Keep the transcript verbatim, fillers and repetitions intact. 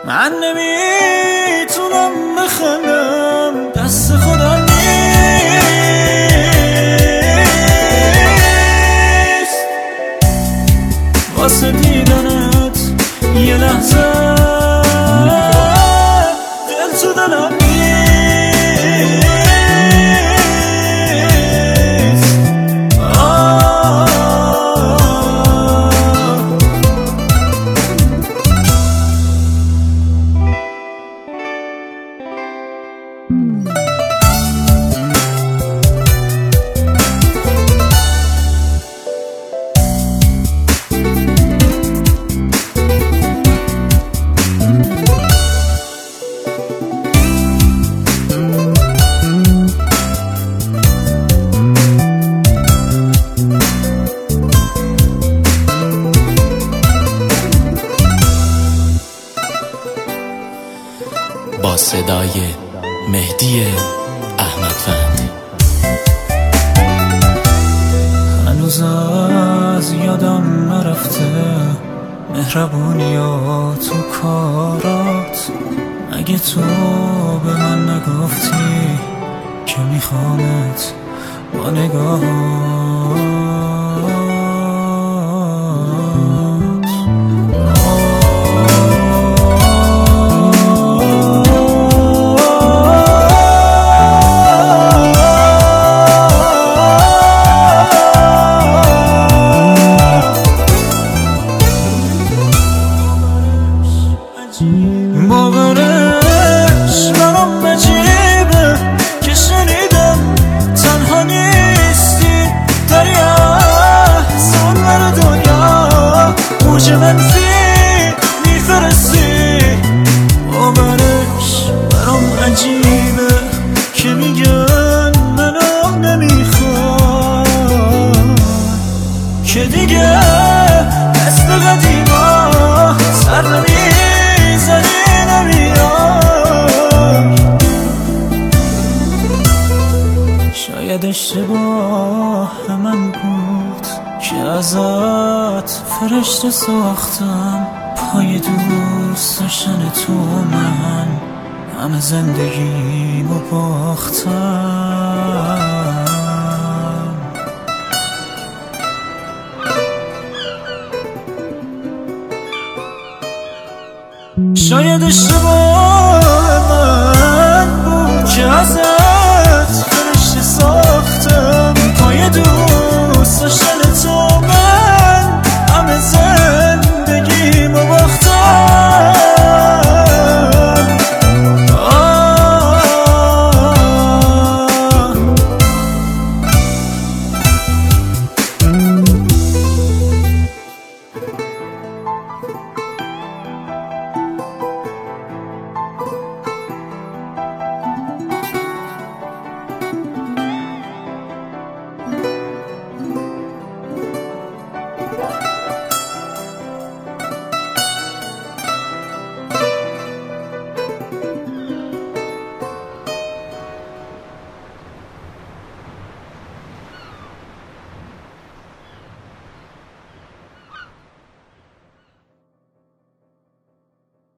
من نمیتونم بخندم، دست خدا نیست واسه دیدنت یه لحظه دل تو دلم نیست. با صدای مهدی احمدوند. هنوز از یادم نرفته مهربونیات تو کارات، اگه تو به من نگفتی که میخوامت با نگاهات. باورش برام عجیبه که شنیدم تنها نیستی، دریا سنور دنیا موج منفی میفرستی. باورش برام عجیبه که میگن منو نمیخواد، که دیگه مثل قدیما سر نمیزنی نمیای. شاید اشتباه من بود که ازت فرشته ساختم، پای دوست داشتن تو من همه زندگیمو باختم. شاید اشتباه